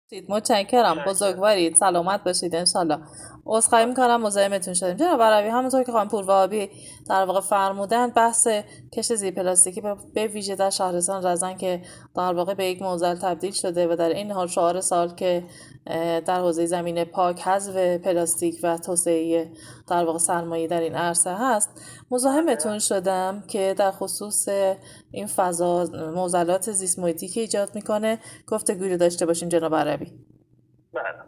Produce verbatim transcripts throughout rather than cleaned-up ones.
متشکرم، بزرگوارید، سلامت باشید انشالله. عذرخواهی میکنم مزاحمتون شدیم جناب عربی. همونطور که خانم پوروابی در واقع فرمودن، بحث کش زیر پلاستیکی به ویژه در شهرستان رزن که در واقع به یک معضل تبدیل شده و در این حال شعار سال که در حوزه زمین پاک، حذف پلاستیک و توسعه در واقع سرمایه در این عرصه هست، مزاحمتون شدم که در خصوص این فضا معضلات زیست محیطی که ایجاد میکنه گفتگویی رو داشته باشیم جناب عربی. بله.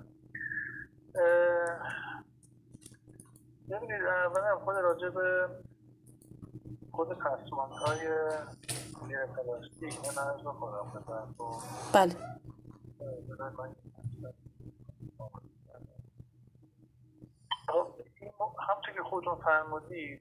ببینید اولا خود راجع به خود پسماندهای زیر پلاستیک من عرض بکنم بزن بله همونطور که خودتون فرمودید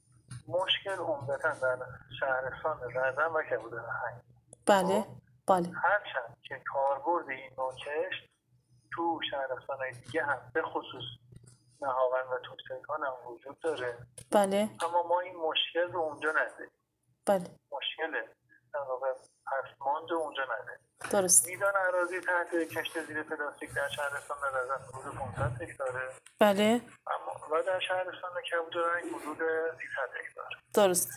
مشکل عمدتاً در شهرستان رزن و کبودنهنگ. بله بله هرچند که کاربرد این نوع کشت تو شهرستان‌های دیگه هم به خصوص نهاون و توسعه‌کان هم وجود داره. بله اما ما این مشکل رو اونجا نداریم. بله مشکل در واقع پسماند رو اونجا نداریم. درست. میدان اراضی تحت کشت زیر پلاستیک در شهرستان رزن حدود پانصد هکتاره. بله. اما و در شهرستان کبودرنگ حدود سیصد هکتار. درست.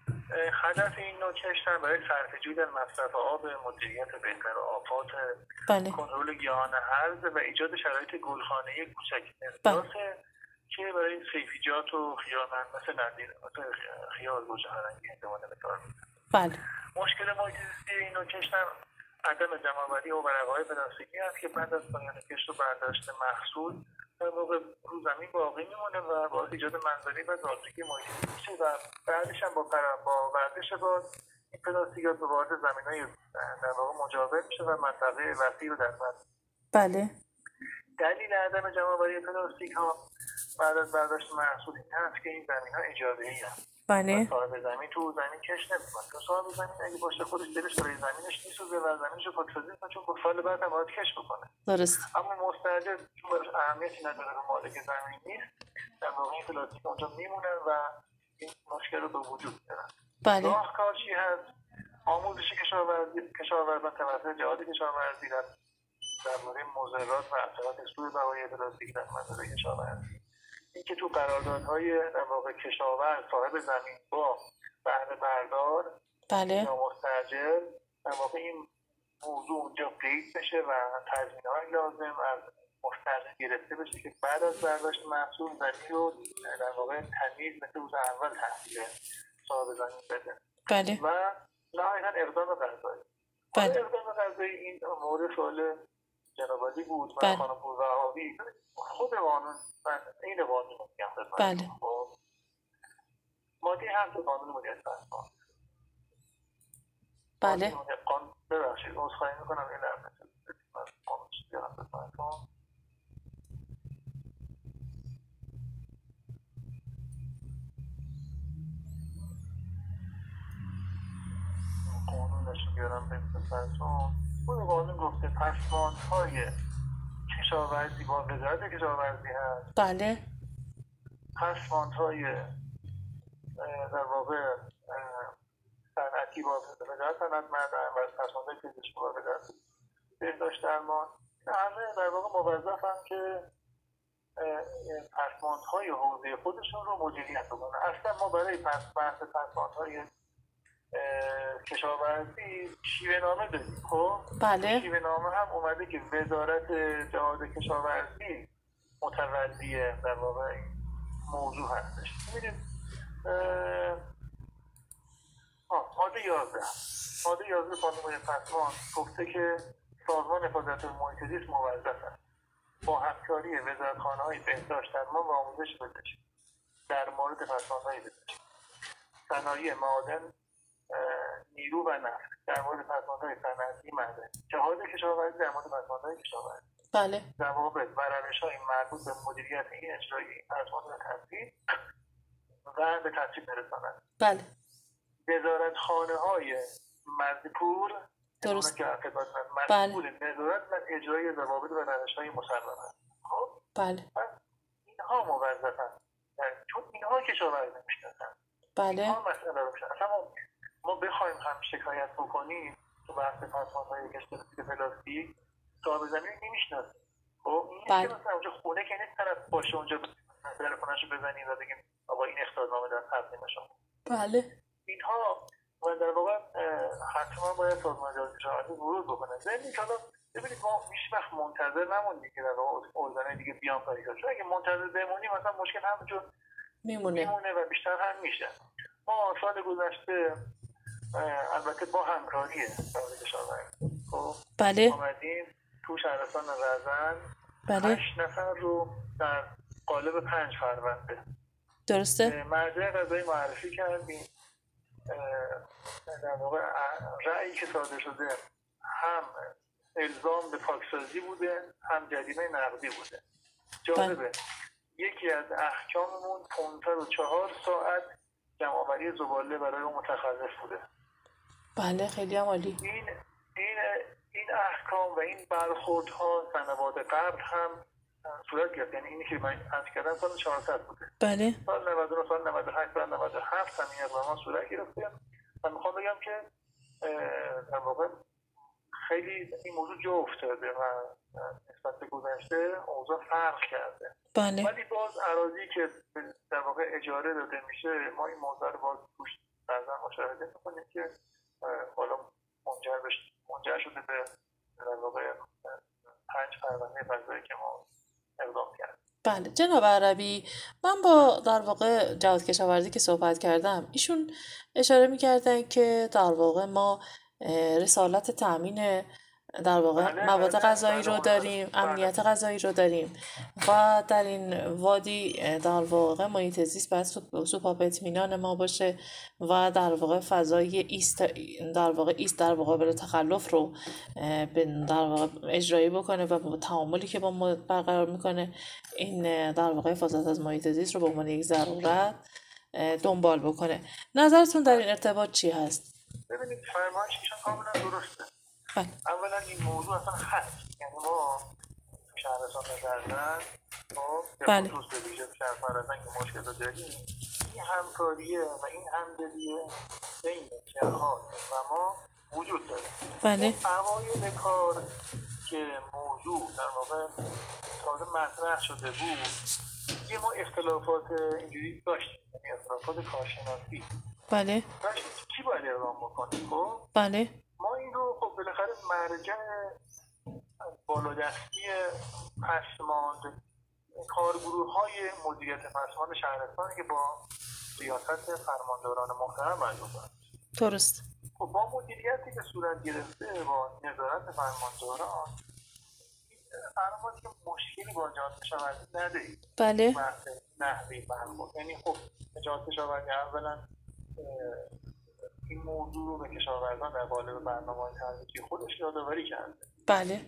هدف این نوع کشت هم برای صرفه‌جویی در مصرف آب، مدیریت بهتر آفات، بله. کنترل گیاهان هرز و ایجاد شرایط گلخانه‌ای کوچک احساسه که برای سیفیجات و خیارمند مثل ندیر مثل خیار گوجه فرنگی احتمالاً به کار می‌برن. بله. مشکل محیط زیستی این نوع کشت هم عدم جمع‌آوری و ورقه‌های پلاستیکی است که بعد از پایان کشت و برداشت محصول در واقع رو زمین باقی میمونه و باعث ایجاد منظری و زادگی محیط زیستی میشه و بعدش هم با با ورزش باز این پلاستیکات به وارد زمین‌های در واقع مجاور میشه و منطقه وسیع رو در بر. بله. دلیل عدم جمع‌آوری پلاستیک ها بعد از برداشت محصول این هست که این زمین‌ها اجاره‌ای هست. بله. صاحب زمین تو زمین کش نمی‌کنه. تو صاحب زمین اگه باشه خودش دلش برای زمینش میسوزه و زمینش رو پاکسازی کنه چون سال بعد هم باید کش بکنه. درست. اما مستاجر چون براش اهمیتی نداره به مالک زمین نیست در واقع این پلاستیک اونجا میمونن و این مشکل رو به وجود میارن. بله. راهکار چی هست؟ آموزش کشاورزی کشاورزان توسط جهاد کشاورزی در درباره مضرات و اثرات سوء بقای پلاستیک در منطقه کشاورزی. اینکه تو قراردادهای در واقع کشاورز صاحب زمین با بهره بردار بله. یا مستاجر در واقع این موضوع اونجا قید بشه و تضمین‌های لازم از مستاجر گرفته بشه که بعد از برداشت محصول زمین رو در واقع تمیز مثل روز اول تحویل صاحب زمین بده. بله. و نهایتاً اقدام قضایی. بله. اقدام قضایی این مورد سوال جناب عالی بود و بله. خانم پوروابی خود قانون من این قانون رو میگم خدمتتون. بله. ماده هفت قانون مدیریت پسماند. بله. قانون ببخشید عذرخواهی میکنم این لحظه من قانونش بیارم خدمتتون. قانونش بیارم خدمتتون. خود قانون گفته پسماندهای کشاورزی با وزارت کشاورزی هست. بله. پسماندهای در واقع صنعتی با وزارت صنعت معدن و پسماندهای پزشکی با وزارت بهداشت درمان همه در واقع موظفن که پسماندهای حوزه خودشون رو مدیریت بکنن. اصلا ما برای پس بحث پسماندهای کشاورزی شیوه نامه داریم. خب بله. شیوه نامه هم اومده که وزارت جهاد کشاورزی متولی در واقع موضوع هستش. می‌بینید ماده یازده ماده یازده قانون پسماند گفته که سازمان حفاظت محیط زیست موظف است با همکاری وزارتخانه‌های بهداشت درمان و آموزش پزشکی در مورد پسماندهای پزشکی، صنایع معادن، نیرو و نفت در مورد پسماندهای صنعتی معدنی، جهاد کشاورزی در مورد پسماندهای کشاورزی بله. در واقع و روش‌های مربوط به مدیریت این اجرای این پسماندها تثبیت و به تصویب برساند. بله. وزارتخانه‌های مذکور درست. که خدمت من مسئول نظارت و اجرای ضوابط و روش‌های مصوبه است. خب بله. اینها موظفن چون اینها کشاورزی می‌شناسن. بله. اینها مسئله رو می‌شناسن. ما ما بخوایم هم شکایت بکنیم تو بحث پسماندهای کشت پلاستیک صاحب زمین نمیشناسه. خب این بله. که مثلا اونجا خونه که نیست طرف باشه اونجا تلفنشو بزنیم و بگیم آقا این اخطارنامه در تقدیم شما. بله. اینها و در واقع حتما باید سازمان جهاد کشاورزی ورود بکنه. ضمن حالا ببینید ما هیچ وقت منتظر نمونیم که در واقع ارگان‌های دیگه بیان کاری کنن. چون اگه منتظر بمونیم مثلا مشکل همونجا میمونه. میمونه و بیشتر هم میشه. ما سال گذشته البته با همکاری سازمان کشاورزی خب بله. اومدیم تو شهرستان رزن بله. هشت نفر رو در قالب پنج فرونده درسته. مرجع قضایی معرفی کردیم. در واقع رأیی که صادر شده هم الزام به پاکسازی بوده هم جریمه نقدی بوده. جالبه یکی از احکاممون پانصد و چهار ساعت جمع‌آوری زباله برای اون متخلف بوده. بله خیلی عالی. این این این احکام و این برخوردها سنوات قبل هم صورت گرفت. یعنی اینی که من عرض کردم سال چهارصد بوده. بله. سال نود و نه سال نود و هشت سال نود و هفت هم این اقدامات صورت گرفته. من میخوام بگم که در واقع خیلی این موضوع جا افتاده و نسبت به گذشته اوضاع فرق کرده. بله. ولی باز اراضی که در واقع اجاره داده میشه ما این موضوع رو باز توش بعضا مشاهده میکنیم که حالا منجر بش منجر شده به در واقع پنج پرونده قضایی که ما اقدام کردیم. بله جناب عربی، من با در واقع جهاد کشاورزی که صحبت کردم ایشون اشاره میکردن که در واقع ما رسالت تامین در واقع بله، مواد بله، غذایی بله، رو داریم، بله. امنیت غذایی رو داریم و در این وادی در واقع محیط زیست باید سوپاپ اطمینان ما باشه و در واقع فضای ایست در واقع ایست در مقابل تخلف رو در واقع اجرایی بکنه و با تعاملی که با ما برقرار میکنه این در واقع حفاظت از محیط زیست رو به عنوان یک ضرورت دنبال بکنه. نظرتون در این ارتباط چی هست؟ ببینید فرمایش ایشون کاملا درسته. بله. اولا این موضوع اصلا هست، یعنی ما شهرستان رزن خب بله. به خصوص به ویژه شهر رزن که مشکل رو داریم، این همکاریه و این همدلیه بین جهاد و ما وجود داره. بله. اوایل کار که موضوع در واقع تازه مطرح شده بود یه ما اختلافات اینجوری داشتیم، یعنی اختلافات کارشناسی. بله. داشتیم چی باید اقدام بکنیم. خب بله. ما این رو خب بالاخره مرجع بالادستی پسماند کارگروه های مدیریت پسماند شهرستانی که با ریاست فرمانداران محترم مجموع دارند. درست. خب با مدیریتی که صورت گرفته با نظارت فرمانداران فرمانداری که مشکلی با جهاد کشاورزی نداریم. بله. نحوی برخورد، یعنی خب جهاد کشاورزی اولا این موضوع رو به کشاورزان در قالب برنامه‌های تحریکی خودش یادآوری کرده. بله.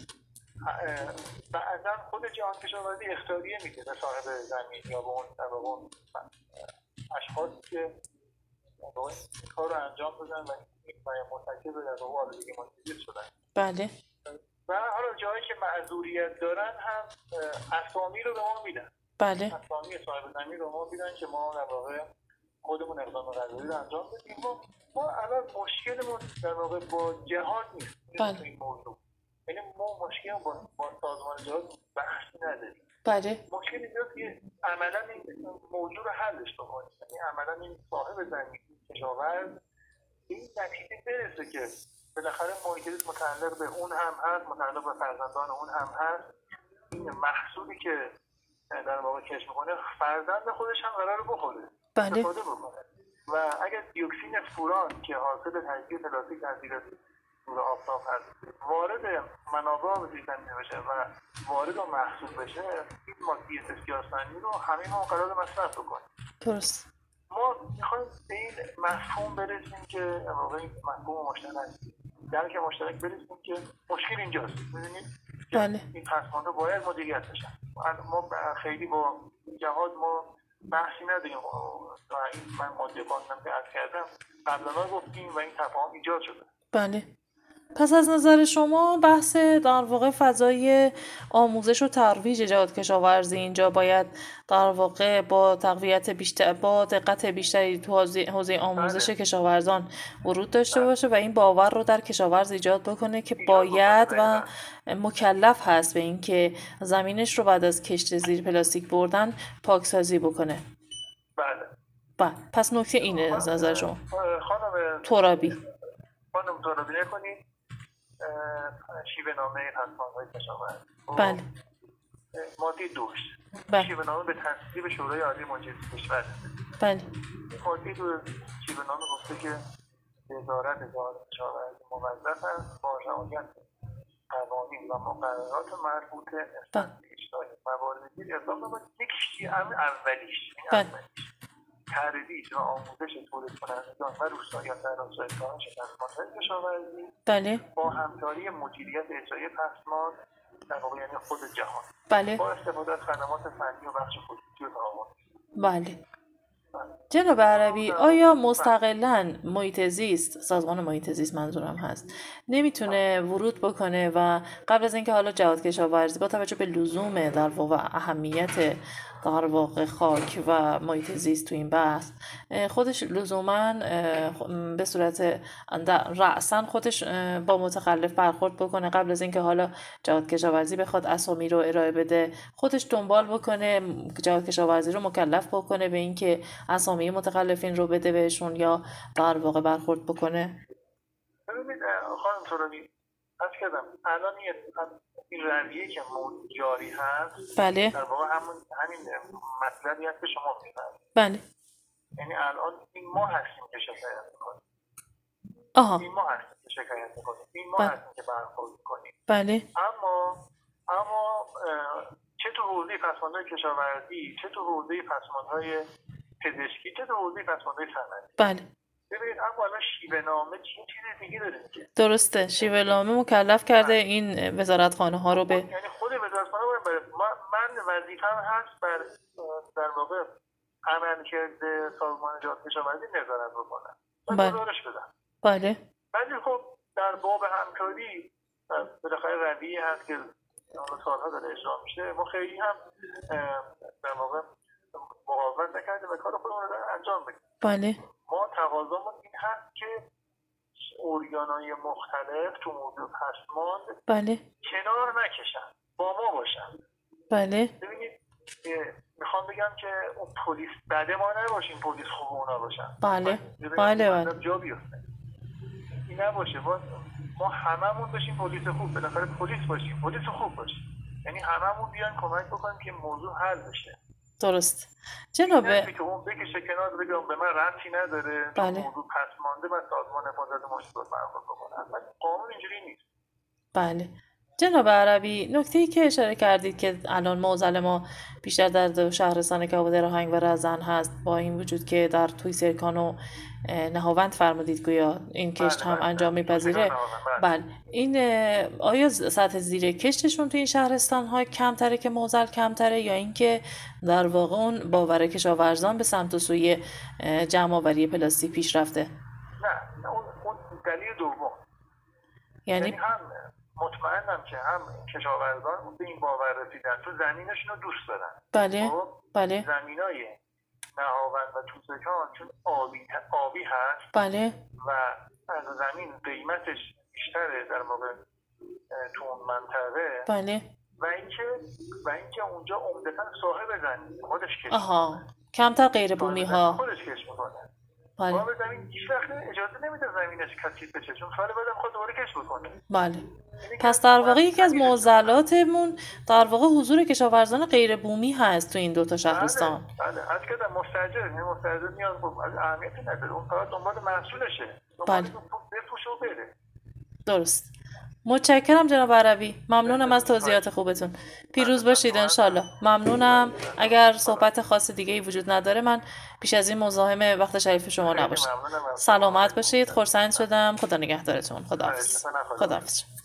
بعضا خود جهاد کشاورزی اختیاریه میده به صاحب زمین یا به اون در اون اشخاصی که این کار رو انجام دادن و مرتکب در واقع آلودگی محیط شدن. بله. و حالا جایی که معذوریت دارن هم اسامی رو به ما میدن. بله. اسامی صاحب زمین رو ما میدن که ما در واقع خودمون اقدام قضایی رو انجام بدیم. ما ما الان مشکلمون در واقع با جهاد نیست. بله. این موضوع یعنی ما مشکل با با سازمان جهاد بحثی نداریم. بله. مشکل اینجاست که عملا این موضوع رو حلش بکنیم. یعنی عملا این صاحب زمین کشاورز این نتیجه برسه که بالاخره محیط زیست متعلق به اون هم هست، متعلق به فرزندان اون هم هست. این محصولی که در واقع کشف میکنه فرزند خودش هم قراره بخوره. بله. استفاده بکنه. و اگر دیوکسین فوران که حاصل تجزیه پلاستیک از زیر نور آفتاب هست وارد منابع آب زیرزمینی بشه و وارد و محصول بشه، این مادیات سیاه‌سنگی رو همه ما قرار مصرف بکنیم. درست. ما میخوایم به این مفهوم برسیم که واقعا مفهوم مشترک درک مشترک برسیم که مشکل اینجاست. می‌دونید بله. این پسماندها باید مدیریت بشن. ما خیلی با جهاد ما بحثی نداریم و این من ماده قانونم که عرض کردم قبلا گفتیم و این تفاهم ایجاد شده. بله. پس از نظر شما بحث در واقع فضای آموزش و ترویج جهاد کشاورزی اینجا باید در واقع با تقویت بیشتر، با دقت بیشتری تو حوزه حوزه آموزش بله. کشاورزان ورود داشته باشه و این باور رو در کشاورز ایجاد بکنه که باید و مکلف هست به این که زمینش رو بعد از کشت زیر پلاستیک بردن پاکسازی بکنه. بله. بله. پس نکته اینه از نظر شما. خانم ترابی. خانم ترابی نکنید شیوه نامه پسماندهای کشاورزی. بله. ماده دوش. بله. شیوه نامه به تصویب شورای عالی مجلس کشور. بله. ماده دو شیوه نامه گفته که وزارت جهاد کشاورزی موظف است با رعایت قوانین و مقررات مربوطه بله. اجرای موارد دیگر اقدام نماید. یکیش همین اولیش بله. ترویج و آموزش تولید کنندگان و روستاییان در راستای کاهش پسماندهای کشاورزی بله. با همکاری مدیریت اجرایی پسماند در واقع یعنی خود جهان. بله. با استفاده از خدمات فنی و بخش خصوصی و تعاون. بله. جناب عربی، آیا مستقلاً محیط زیست، سازمان محیط زیست منظورم هست، نمیتونه ورود بکنه و قبل از اینکه حالا جهاد کشاورزی با توجه به لزوم در واقع اهمیت در واقع خاک و محیط زیست تو این بحث خودش لزوماً به صورت رأساً خودش با متخلف برخورد بکنه قبل از اینکه حالا جهاد کشاورزی بخواد اسامی رو ارائه بده، خودش دنبال بکنه جهاد کشاورزی رو مکلف بکنه به اینکه اسامی متخلفین رو بده بهشون یا در واقع برخورد بکنه؟ ببینید خانم ترابی از کردم الان این رویه که جاری هست بله. در واقع همون همین مطلبی هست که شما میفرمایید. بله. یعنی الان این ما هستیم که شکایت میکنیم. آها. این ما هستیم که شکایت میکنیم. این ما بله. هستیم که برخورد میکنیم. بله. اما اما چه تو حوزه پسماندهای کشاورزی، چه تو حوزه پسماندهای پزشکی، چه تو حوزه پسماندهای صنعتی. بله. ببینید اما الان شیوه نامه چیز دیگه داره که درسته شیوه نامه مکلف کرده این وزارتخانه ها رو به یعنی خود وزارتخانه باید من وظیفه‌ام هست بر در واقع عملکرد سازمان جهاد کشاورزی نظارت بکنم و گزارش بدم. بله. ولی خب در باب همکاری بالاخره رویه هست که سالها داره اجرا میشه. ما خیلی هم در واقع مقاومت نکردیم و کار خودمون رو انجام بدیم. بله. ما تقاضامون این هست که ارگان‌های مختلف تو موضوع پسماند بله. کنار نکشن، با ما باشن. بله. ببینید میخوام بگم که اون پلیس بده ما نباشیم، پلیس خوب اونا باشن. بله. بله. بله. جا بیفته. این نباشه. ما ما هممون باشیم پلیس خوب، بالاخره پلیس باشیم، پلیس خوب باشیم. یعنی هممون بیان کمک بکنیم که موضوع حل بشه. درست. جناب که اون بکشه کنار بگم به من ربطی نداره. بله. موضوع پسمانده و سازمان حفاظت محیط زیست برخورد بکنه. اصلا قانون اینجوری نیست. بله. جناب عربی، نکته‌ای که اشاره کردید که الان معضل ما بیشتر در شهرستان کبود راهنگ و رزن هست با این وجود که در توی سرکان و نهاوند فرمودید گویا این کشت هم انجام میپذیره. بله. این آیا سطح زیر کشتشون توی این شهرستان ها کمتره که معضل کمتره یا اینکه در واقع اون باور کشاورزان به سمت و سوی جمع آوری پلاستیک پیش رفته؟ نه اون اون دلیل دوم. یعنی هم مطمئنم که هم کشاورزان به این باور رسیدن تو زمینشون رو دوست دارن. بله. بله. زمینای نهاوند و توسکان چون آبی آبی هست. بله. و از زمین قیمتش بیشتره در موقع تو اون منطقه. بله. و اینکه و اینکه اونجا عمدتاً صاحب زمین خودش کشت. آها. کمتر غیر بومی ها. خودش کشت میکنه. بله. صاحب زمین هیچ وقت اجازه نمیده زمینش کثیف بشه چون سال بعد میخواد دوباره کشت بکنه. بله. پس در واقع یکی از معضلاتمون در واقع حضور کشاورزان غیر بومی هست تو این دو تا شهرستان. بله. بله. از کدام مستاجر نه مستاجر نیاز به اهمیتی نداره. اون فقط دنبال محصولشه. بله. بفروشه و بره. درست. متشکرم جناب عربی. ممنونم از توضیحات خوبتون. پیروز باشید انشالله. ممنونم. اگر صحبت خاص دیگه ای وجود نداره من بیش از این مزاحم وقت شریف شما نباشم. سلامت باشید. خرسند شدم. خدا نگهدارتون. خداحافظ. خداحافظ.